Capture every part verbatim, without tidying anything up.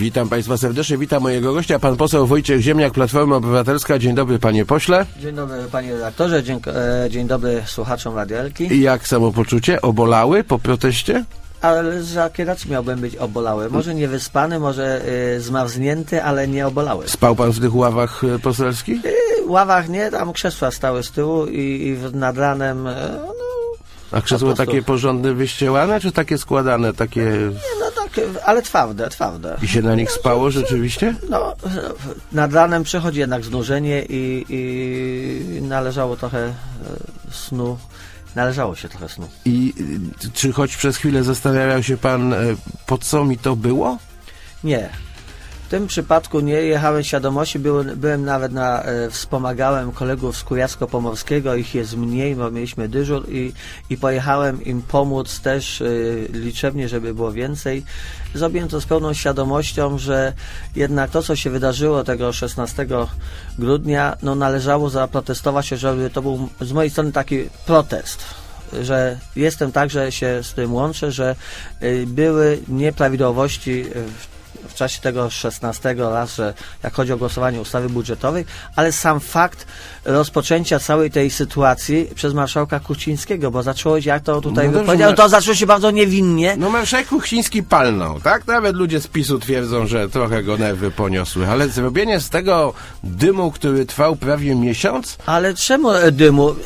Witam Państwa serdecznie, witam mojego gościa, pan poseł Wojciech Ziemniak, Platforma Obywatelska. Dzień dobry, panie pośle. Dzień dobry, panie redaktorze, dzień, e, dzień dobry słuchaczom Radielki. I jak samopoczucie? Obolały po proteście? Ale z jakiej racji miałbym być obolały? Może nie wyspany, może y, zmarznięty, ale nie obolały. Spał pan w tych ławach y, poselskich? Y, ławach nie, tam krzesła stały z tyłu i, i nad ranem... Y, no, A krzesło po prostu... takie porządne, wyścielane, czy takie składane, takie... Nie, no takie, ale twarde, twarde. I się na nich spało rzeczywiście? No, nad ranem przychodzi jednak znużenie i, i należało trochę snu. Należało się trochę snu. I y, czy choć przez chwilę zastanawiał się pan, y, po co mi to było? Nie. W tym przypadku nie jechałem z świadomości, byłem, byłem nawet na, e, wspomagałem kolegów z Kujawsko-Pomorskiego, ich jest mniej, bo mieliśmy dyżur i, i pojechałem im pomóc też e, liczebnie, żeby było więcej. Zrobiłem to z pełną świadomością, że jednak to, co się wydarzyło tego szesnastego grudnia, no należało zaprotestować, żeby to był z mojej strony taki protest, że jestem także się z tym łączę, że e, były nieprawidłowości w w czasie tego szesnastego raz, że jak chodzi o głosowanie ustawy budżetowej, ale sam fakt rozpoczęcia całej tej sytuacji przez marszałka Kuchcińskiego, bo zaczęło się, jak to tutaj no powiedział, to zaczęło się bardzo niewinnie. No marszałek Kuchciński palnął, tak? Nawet ludzie z PiSu twierdzą, że trochę go nerwy poniosły, ale zrobienie z tego dymu, który trwał prawie miesiąc? Ale czemu dymu?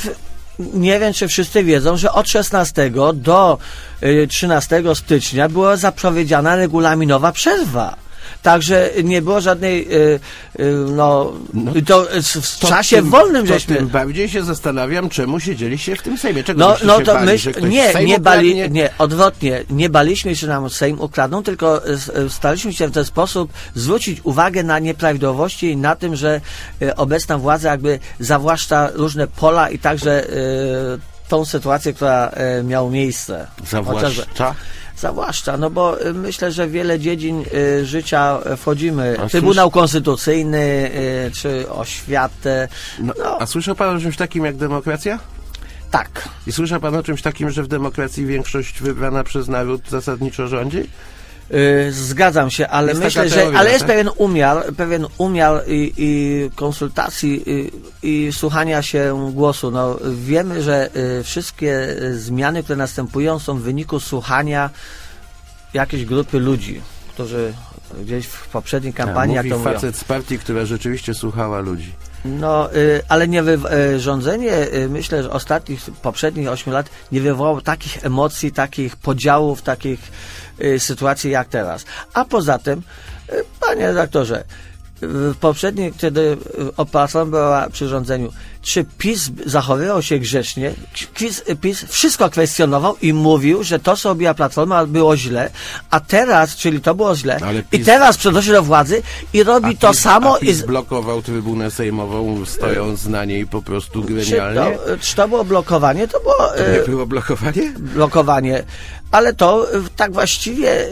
Nie wiem, czy wszyscy wiedzą, że od szesnastego do trzynastego stycznia była zapowiedziana regulaminowa przerwa. Także nie było żadnej, y, y, no, no, to w to czasie tym, wolnym to żeśmy... Tym bardziej się zastanawiam, czemu siedzieliście w tym Sejmie. Czego no, no się to bali, myśl, nie, nie bali, ukradnie? nie, odwrotnie, nie baliśmy się, że nam Sejm ukradną, tylko staraliśmy się w ten sposób zwrócić uwagę na nieprawidłowości i na tym, że y, obecna władza jakby zawłaszcza różne pola i także y, tą sytuację, która y, miała miejsce. Zawłaszcza? Zawłaszcza, no bo y, myślę, że w wiele dziedzin y, życia wchodzimy. A Trybunał słysz... Konstytucyjny, y, czy oświatę. No, no. A słyszał pan o czymś takim jak demokracja? Tak. I słyszał pan o czymś takim, że w demokracji większość wybrana przez naród zasadniczo rządzi? Yy, zgadzam się, ale jest myślę, teoria, że ale jest tak? pewien umiar, pewien umiar i, i konsultacji i, i słuchania się głosu. No, wiemy, że y, wszystkie zmiany, które następują, są w wyniku słuchania jakiejś grupy ludzi, którzy gdzieś w poprzedniej kampanii, A, mówi jak to facet mówią, z partii, która rzeczywiście słuchała ludzi. No, y, ale nie wy, y, rządzenie, y, myślę, że ostatnich, poprzednich ośmiu lat nie wywołało takich emocji, takich podziałów, takich y, sytuacji jak teraz. A poza tym, y, panie redaktorze, w poprzedniej, kiedy Platforma była przy rządzeniu, czy PiS zachowywał się grzecznie? PiS, PiS wszystko kwestionował i mówił, że to, co robiła Platforma, było źle, a teraz, czyli to było źle, PiS, i teraz przynosi do władzy i robi PiS, to samo. A PiS i blokował trybunę sejmową, stojąc na niej po prostu genialnie? Czy to, czy to było blokowanie? To było... To nie było blokowanie? Blokowanie, ale to tak właściwie...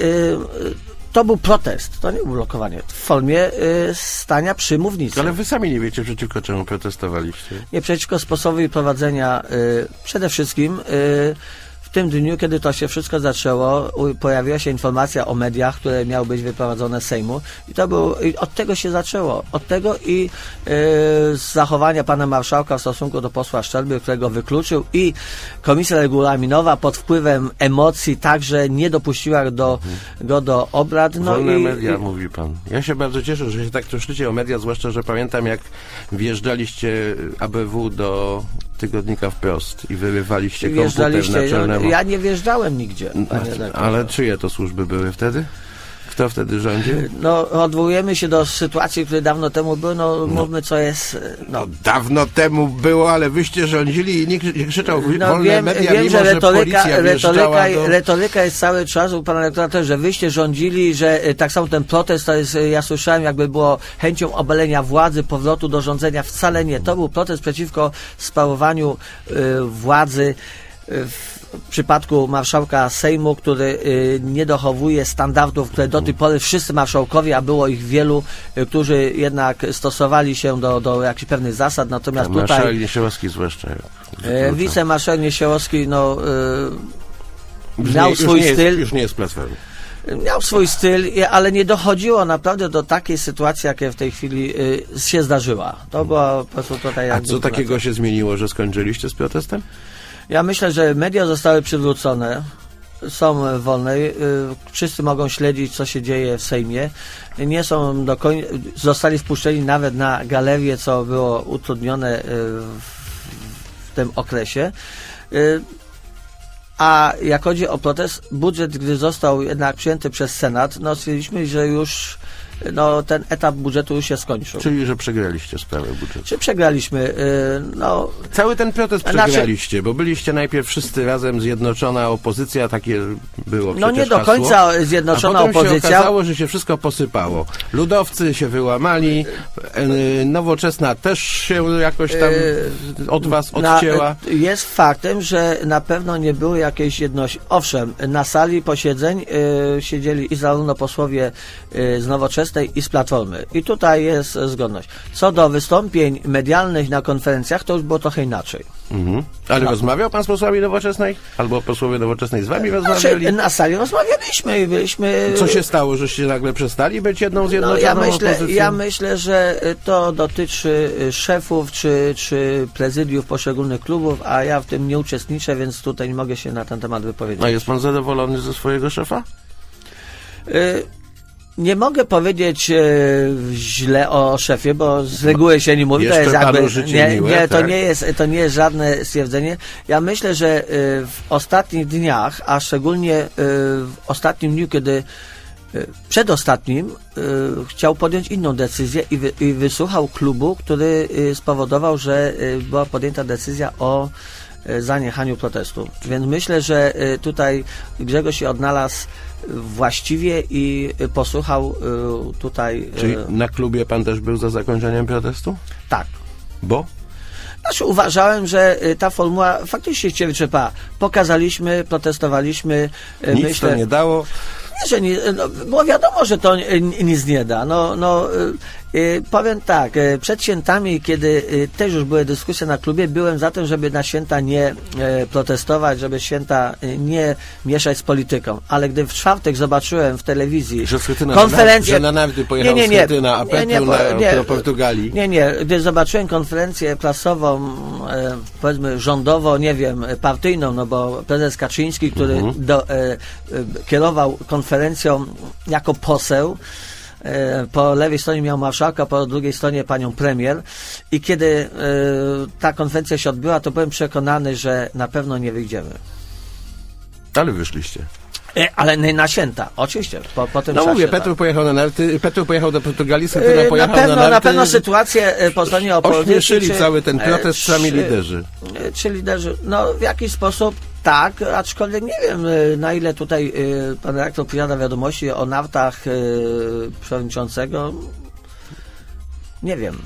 To był protest, to nie było blokowanie. W formie y, stania przy mównicy. Ale wy sami nie wiecie, przeciwko czemu protestowaliście. Nie, przeciwko sposobowi prowadzenia y, przede wszystkim y, w tym dniu, kiedy to się wszystko zaczęło, u, pojawiła się informacja o mediach, które miały być wyprowadzone z Sejmu i to był, i od tego się zaczęło. Od tego i y, z zachowania pana marszałka w stosunku do posła Szczerby, którego wykluczył, i komisja regulaminowa pod wpływem emocji także nie dopuściła do, mhm. go do obrad. No Wolne i, media, i, mówi pan. Ja się bardzo cieszę, że się tak troszczycie o media, zwłaszcza, że pamiętam, jak wjeżdżaliście A B W do tygodnika Wprost i wyrywaliście komputer naczelnemu. Ja nie wjeżdżałem nigdzie. Ale czyje to służby były wtedy? Kto wtedy rządził? No, odwołujemy się do sytuacji, które dawno temu były, no, no mówmy, co jest... No. no dawno temu było, ale wyście rządzili i nikt nie krzyczał no, wolne wiem, media, wiem, mimo, że retoryka, że retoryka, do... retoryka jest cały czas u pana rektora też, że wyście rządzili, że tak samo ten protest, to jest, ja słyszałem, jakby było chęcią obalenia władzy, powrotu do rządzenia. Wcale nie. To był protest przeciwko sprawowaniu y, władzy w w przypadku marszałka Sejmu, który y, nie dochowuje standardów, które do tej pory wszyscy marszałkowie, a było ich wielu, y, którzy jednak stosowali się do, do jakichś pewnych zasad, natomiast tutaj... Marszałek Niesiołowski zwłaszcza. Y, wicemarszałek Niesiołowski, no... Y, już miał nie, swój już nie styl. Jest, już nie jest Platformy. Miał swój styl, ale nie dochodziło naprawdę do takiej sytuacji, jaka w tej chwili y, się zdarzyła. To było po prostu tutaj... A co takiego się zmieniło, że skończyliście z protestem? Ja myślę, że media zostały przywrócone, są wolne, y, wszyscy mogą śledzić, co się dzieje w Sejmie. Nie są do końca, zostali wpuszczeni nawet na galerię, co było utrudnione y, w, w tym okresie. Y, A jak chodzi o protest, budżet, gdy został jednak przyjęty przez Senat, no stwierdziliśmy, że już no, ten etap budżetu już się skończył. Czyli, że przegraliście sprawę budżetu. Czy przegraliśmy? No, cały ten protest przegraliście, bo byliście najpierw wszyscy razem, zjednoczona opozycja, takie było przecież No nie do hasło, końca zjednoczona a potem opozycja. się okazało, że się wszystko posypało. Ludowcy się wyłamali, Nowoczesna też się jakoś tam od was odcięła. Na, jest faktem, że na pewno nie były jakieś jedności. Owszem, na sali posiedzeń y, siedzieli i zarówno posłowie y, z Nowoczesnej i z Platformy. I tutaj jest zgodność. Co do wystąpień medialnych na konferencjach, to już było trochę inaczej. Mhm. Ale no. Rozmawiał pan z posłami Nowoczesnej? Albo posłowie Nowoczesnej z wami rozmawiali? Znaczy, na sali rozmawialiśmy i byliśmy... Co się stało, żeście nagle przestali być jedną zjednoczoną no, ja myślę, opozycją? Ja myślę, że to dotyczy szefów czy, czy prezydiów poszczególnych klubów, a ja w tym nie uczestniczę, więc tutaj nie mogę się na ten temat wypowiedzieć. A jest pan zadowolony ze swojego szefa? Y Nie mogę powiedzieć e, źle o szefie, bo z reguły się nie mówi. To jest jakby, nie, miłe, nie, to tak? nie jest, to nie jest żadne stwierdzenie. Ja myślę, że e, w ostatnich dniach, a szczególnie e, w ostatnim dniu, kiedy e, przedostatnim e, chciał podjąć inną decyzję i, wy, i wysłuchał klubu, który e, spowodował, że e, była podjęta decyzja o e, zaniechaniu protestu. Więc myślę, że e, tutaj Grzegorz się odnalazł właściwie i posłuchał y, tutaj... Y, Czyli na klubie pan też był za zakończeniem protestu? Tak. Bo? Znaczy uważałem, że y, ta formuła faktycznie się wyczerpała. Pokazaliśmy, protestowaliśmy. Y, Nic myślę, to nie dało? Nie, że nie, no, było wiadomo, że to y, nic nie da. No, no, y, y, powiem tak, y, przed świętami, kiedy y, też już były dyskusje na klubie, byłem za tym, żeby na święta nie y, protestować, żeby święta y, nie mieszać z polityką. Ale gdy w czwartek zobaczyłem w telewizji że konferencję... Że na narty pojechał nie, nie, nie, Schetyna, a Petru nie, nie, na, nie, do Portugalii. Nie, nie. Gdy zobaczyłem konferencję prasową, e, powiedzmy rządowo, nie wiem, partyjną, no bo prezes Kaczyński, który mhm. do, e, e, kierował konferencją jako poseł, po lewej stronie miał marszałka, po drugiej stronie panią premier i kiedy y, ta konferencja się odbyła, to byłem przekonany, że na pewno nie wyjdziemy. Ale wyszliście. E, ale nie na święta, oczywiście. Po, po tym no czasie, mówię, tak. Petru pojechał na narty, Petru pojechał do Portugalii, Schetyna y, pojechał na pewno, na narty. Na pewno sytuację po stronie opozycji... Ośmieszyli czy, cały ten protest czy, sami liderzy. Czy, czy liderzy, no w jakiś sposób tak, aczkolwiek nie wiem, na ile tutaj y, pan redaktor powiada wiadomości o nartach y, przewodniczącego. Nie wiem.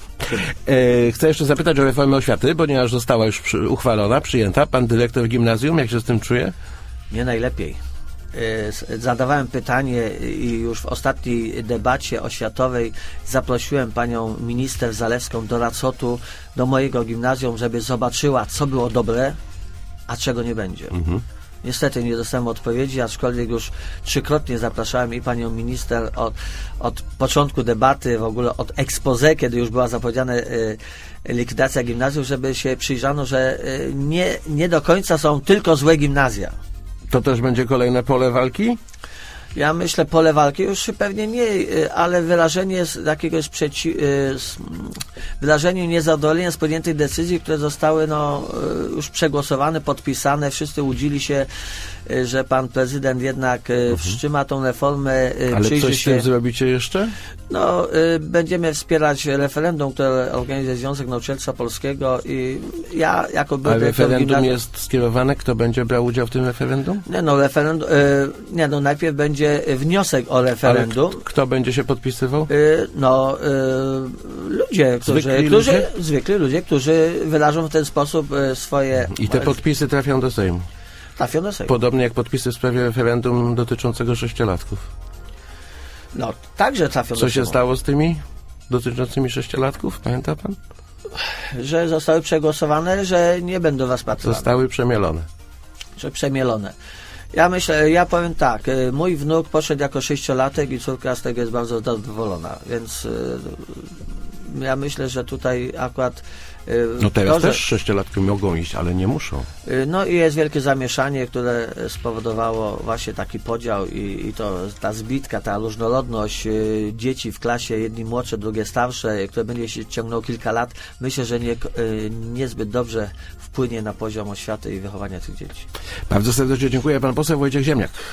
E, chcę jeszcze zapytać o reformę oświaty, ponieważ została już przy, uchwalona, przyjęta. Pan dyrektor gimnazjum, jak się z tym czuje? Nie najlepiej. Y, zadawałem pytanie i już w ostatniej debacie oświatowej zaprosiłem panią minister Zalewską do Racotu, do mojego gimnazjum, żeby zobaczyła, co było dobre, a czego nie będzie. Mhm. Niestety nie dostałem odpowiedzi, aczkolwiek już trzykrotnie zapraszałem i panią minister od, od początku debaty, w ogóle od expose, kiedy już była zapowiedziana y, likwidacja gimnazjów, żeby się przyjrzano, że y, nie, nie do końca są tylko złe gimnazja. To też będzie kolejne pole walki? Ja myślę, pole walki już pewnie nie, ale wyrażenie z jakiegoś przeci... wyrażenie niezadowolenia z podjętych decyzji, które zostały no, już przegłosowane, podpisane. Wszyscy łudzili się, że pan prezydent jednak mhm. wstrzyma tą reformę. Ale coś z tym się... zrobicie jeszcze? No, będziemy wspierać referendum, które organizuje Związek Nauczycielstwa Polskiego i ja jako były... A referendum gimnazjum... jest skierowane? Kto będzie brał udział w tym referendum? Nie, no, referendum... Nie, no, najpierw będzie wniosek o referendum. Ale kto będzie się podpisywał? No, ludzie, którzy... Zwykli którzy ludzie? Zwykli ludzie, którzy wyrażą w ten sposób swoje... I te podpisy trafią do Sejmu? Trafią do Sejmu. Podobnie jak podpisy w sprawie referendum dotyczącego sześciolatków. No, także trafią Co do się Sejmu. stało z tymi dotyczącymi sześciolatków? Pamięta pan? Że zostały przegłosowane, że nie będą rozpatrywane. Zostały przemielone. Że przemielone. Ja myślę, ja powiem tak, y, mój wnuk poszedł jako sześciolatek i córka z tego jest bardzo zadowolona, więc y, ja myślę, że tutaj akurat y, No teraz to, że, też sześciolatki mogą iść, ale nie muszą. y, no i jest wielkie zamieszanie, które spowodowało właśnie taki podział i, i to ta zbitka, ta różnorodność y, dzieci w klasie, jedni młodsze, drugie starsze, które będzie się ciągnął kilka lat, myślę, że nie, y, niezbyt dobrze wpłynie na poziom oświaty i wychowania tych dzieci. Bardzo serdecznie dziękuję. Pan poseł Wojciech Ziemniak.